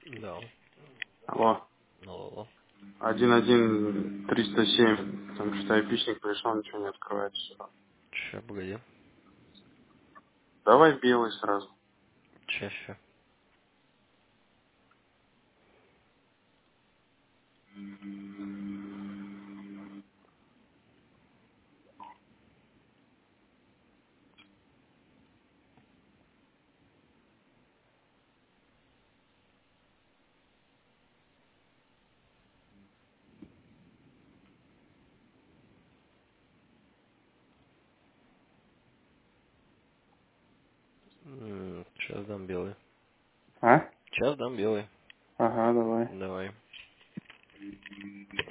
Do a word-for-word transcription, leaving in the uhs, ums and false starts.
Да. Алло. Алло. Один один триста семь. Там что-то айпишник пришел, ничего не открывается. Ща, погоди. Давай белый сразу. Чаще. М, Сейчас дам белый. А? Сейчас дам белый. Ага, давай. Давай.